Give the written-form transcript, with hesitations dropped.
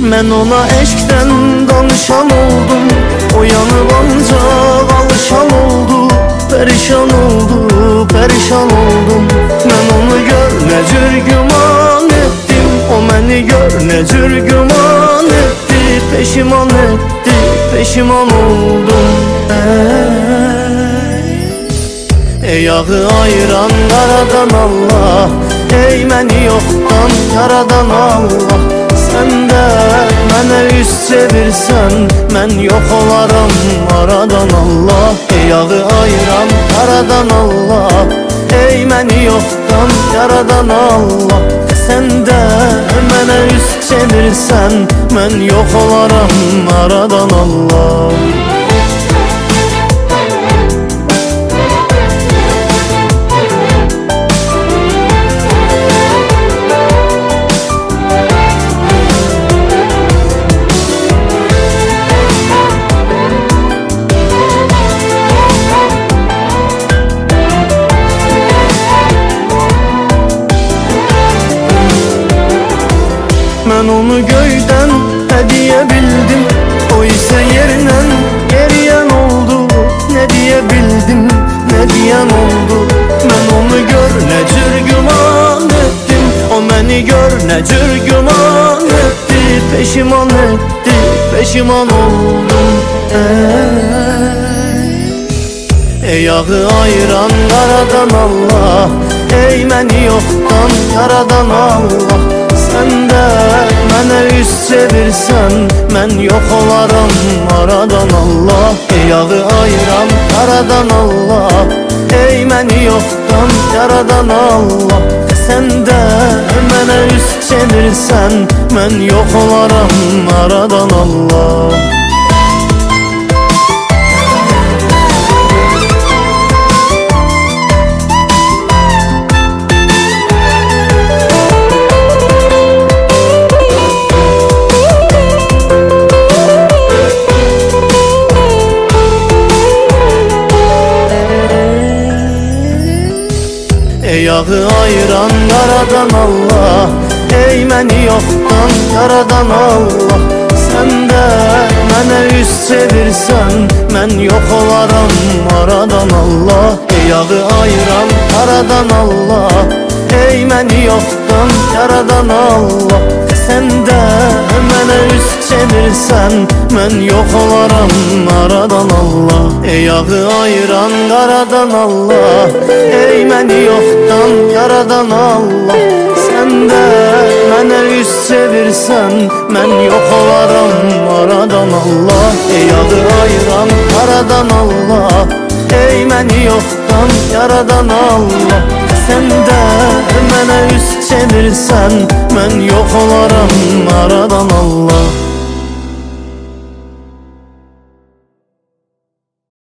Mən ona eşkdən danışan oldum, o yanıb ancaq alışan oldu. Perişan oldu, perişan oldum. Mən onu gör nə cür güman etdim, o məni gör nə cür güman etdi. Peşiman etdi, peşiman oldum. Ey ağı ayıran qaradan Allah, ey məni yoxdan yaradan Allah. Sən də mənə üz çevirsən, mən yox olaram aradan Allah. Ey ağı ayıran qaradan Allah, ey məni yoxdan yaradan Allah. Sən də mənə üz çevirsən, mən yox olaram aradan Allah. Mən onu göydən hədiyyə bildim, o isə yerlə yeriyən oldu. Nə deyə bildim, nə deyən oldu. Mən onu gör nə cür güman etdim, o məni gör nə cür güman etdi. Peşiman etdi, peşiman oldum. Ey ağı ayıran qaradan Allah, ey məni yoxdan yaradan Allah. Sən də mənə üz çevirsən, mən yox olaram aradan Allah. Ey ağı ayıran qaradan Allah, ey məni yoxdan yaradan Allah. Sən də mənə üz çevirsən, mən yox olaram aradan Allah. Ey ağı ayıran qaradan Allah, ey məni yoxdan yaradan Allah. Sən də mənə üz çevirsən, mən yox olaram aradan Allah. Ey ağı ayıran qaradan Allah, ey məni yoxdan yaradan Allah. Sən də mənə üz çevirsən, mən yox olaram aradan Allah. Ey ağı ayıran qaradan Allah, ey məni yoxdan yaradan Allah. Sən də mənə üz çevirsən, mən yox olaram aradan Allah. Ey ağı ayıran qaradan Allah, ey məni yoxdan yaradan Allah. Sən də mənə üz çevirsən, mən yox olaram aradan Allah.